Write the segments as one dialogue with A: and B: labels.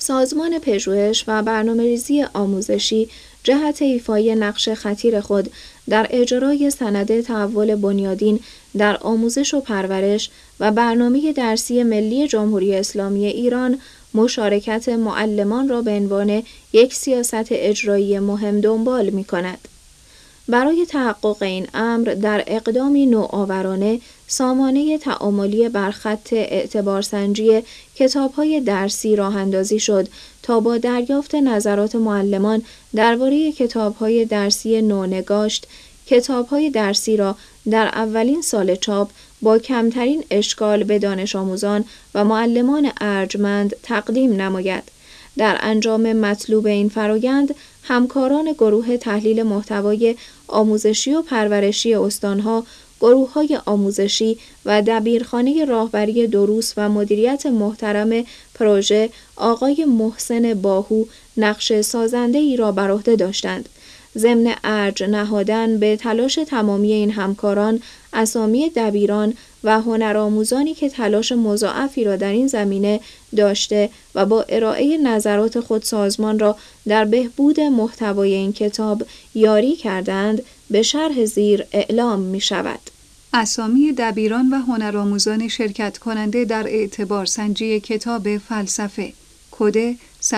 A: سازمان پژوهش و برنامه‌ریزی آموزشی جهت ایفای نقش خطیر خود در اجرای سند تحول بنیادین در آموزش و پرورش و برنامه درسی ملی جمهوری اسلامی ایران مشارکت معلمان را به عنوان یک سیاست اجرایی مهم دنبال می‌کند. برای تحقق این امر در اقدامی نوآورانه سامانه تعاملی بر خط اعتبارسنجی کتاب‌های درسی راه اندازی شد تا با دریافت نظرات معلمان درباره کتاب‌های درسی نونگاشت، کتاب‌های درسی را در اولین سال چاپ با کمترین اشکال به دانش آموزان و معلمان ارجمند تقدیم نماید. در انجام مطلوب این فرایند، همکاران گروه تحلیل محتوای آموزشی و پرورشی استانها، گروه‌های آموزشی و دبیرخانه راهبری دروس و مدیریت محترم پروژه آقای محسن باهو نقش سازنده‌ای را بر عهده داشتند. ضمن ارج نهادن به تلاش تمامی این همکاران، اسامی دبیران و هنرآموزانی که تلاش مضاعفی را در این زمینه داشته و با ارائه نظرات خود سازمان را در بهبود محتوای این کتاب یاری کردند، به شرح زیر اعلام می شود.
B: اسامی دبیران و هنرآموزان شرکت کننده در اعتبارسنجی کتاب فلسفه کد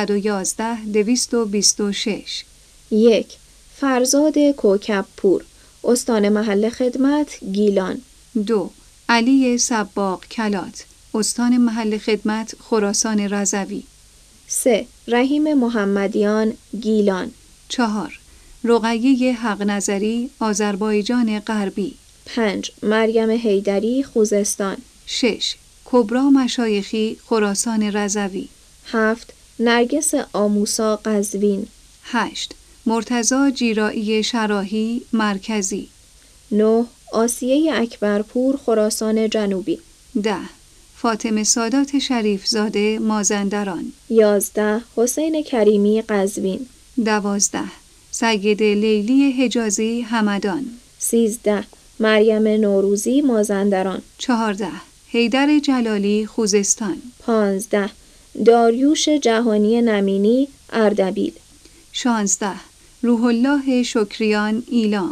B: 110226
A: 1. فرزاد کوکب‌پور، استان محل خدمت گیلان.
B: 2. علی سباق کلات، استان محل خدمت خراسان رضوی.
A: 3. رحیم محمدیان گیلان.
B: 4. رقیه حق نظری آذربایجان غربی.
A: 5. مریم حیدری خوزستان.
B: 6. کبرا مشایخی خراسان رضوی.
A: 7. نرگس آموسا قزوین.
B: 8. مرتضی جیرایی شراحی مرکزی.
A: 9. آسیه اکبرپور خراسان جنوبی.
B: 10. فاطمه سادات شریفزاده مازندران.
A: 11. حسین کریمی قزوین.
B: 12. سید لیلی حجازی همدان.
A: 13. مریم نوروزی مازندران.
B: 14. حیدر جلالی خوزستان.
A: 15. داریوش جهانی نمینی اردبیل.
B: 16. روح الله شکریان ایلام.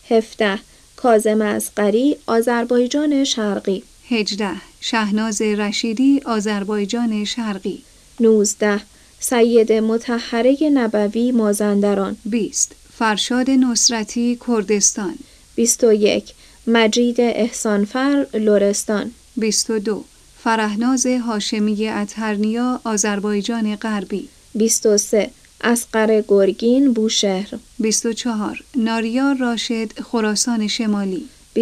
A: 17. کاظم اصغری آذربایجان شرقی.
B: 18. شهناز رشیدی آذربایجان شرقی.
A: 19. سید مطهره نبوی مازندران.
B: 20. فرشاد نصرتی کردستان.
A: 21. مجید احسانفر لرستان.
B: 22. فرهناز هاشمی اطهرنیا آذربایجان غربی.
A: 23. اصغر گرگین بوشهر.
B: 24. ناریا راشد خراسان شمالی.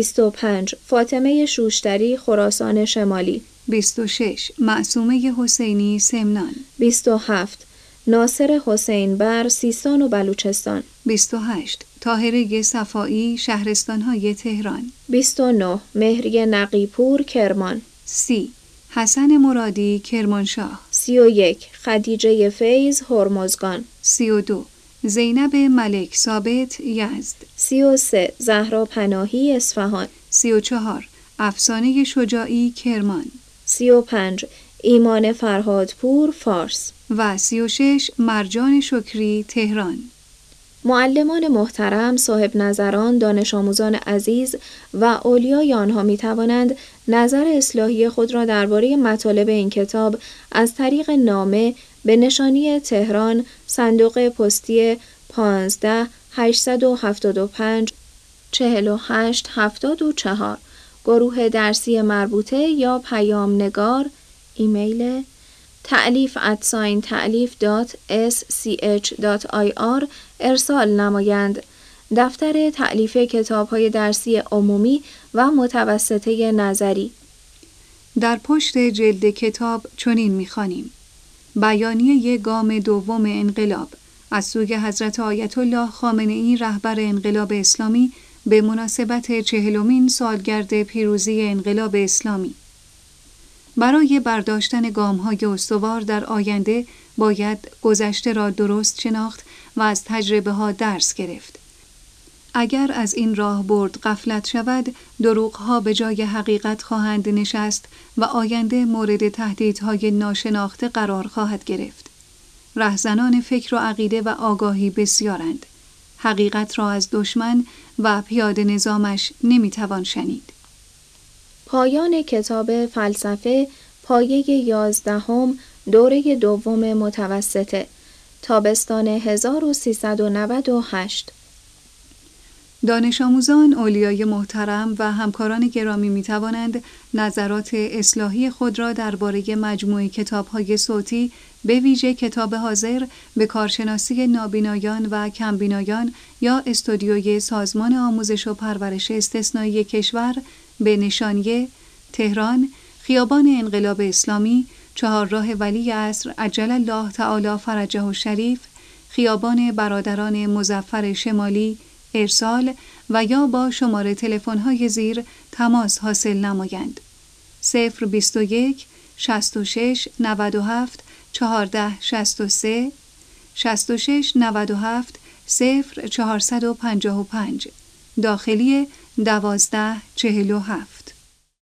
A: 25. فاطمه شوشتری خراسان شمالی.
B: 26. معصومه حسینی سمنان.
A: 27. ناصر حسین بر سیستان و بلوچستان.
B: 28. طاهره صفایی شهرستان‌های تهران.
A: 29. مهری نقیپور کرمان.
B: 30. حسن مرادی کرمانشاه.
A: 31. خدیجه فیض هرمزگان.
B: 32. زینب ملک ثابت یزد.
A: 33. زهرا پناهی اصفهان.
B: 34. افسانه شجاعی کرمان.
A: 35. ایمان فرهادپور فارس.
B: و 36. مرجان شکری تهران.
A: معلمان محترم، صاحب نظران، دانش آموزان عزیز و اولیای آنها می توانند نظر اصلاحی خود را درباره مطالب این کتاب از طریق نامه به نشانی تهران، صندوق پستی 15 875 48 74، گروه درسی مربوطه یا پیام نگار، ایمیل ta'lif@ta'lif.sch.ir ارسال نمایند. دفتر تألیف کتاب‌های درسی عمومی و متوسطه نظری.
B: در پشت جلد کتاب چنین می‌خوانیم: بیانیه گام دوم انقلاب از سوی حضرت آیت الله خامنه‌ای رهبر انقلاب اسلامی به مناسبت 40مین سالگرد پیروزی انقلاب اسلامی. برای برداشتن گام‌های استوار در آینده باید گذشته را درست شناخت و از تجربه‌ها درس گرفت. اگر از این راه برد غفلت شود، دروغ‌ها به جای حقیقت خواهند نشست و آینده مورد تهدیدهای ناشناخته قرار خواهد گرفت. رهزنان فکر و عقیده و آگاهی بسیارند. حقیقت را از دشمن و پیاده نظامش نمیتوان شنید.
A: پایان کتاب فلسفه پایه 11 دوره دوم متوسطه تابستان 1398.
B: دانش آموزان، اولیای محترم و همکاران گرامی می توانند نظرات اصلاحی خود را درباره مجموعه کتاب‌های صوتی به ویژه کتاب حاضر به کارشناسی نابینایان و کمبینایان یا استودیوی سازمان آموزش و پرورش استثنایی کشور به نشانیه تهران، خیابان انقلاب اسلامی، چهارراه ولیعصر عجل الله تعالی فرجه الشریف، خیابان برادران مظفر شمالی ارسال و یا با شماره تلفن‌های زیر تماس حاصل نمایند. 021 66 97 14 63 66 97 0455 داخلی 12 47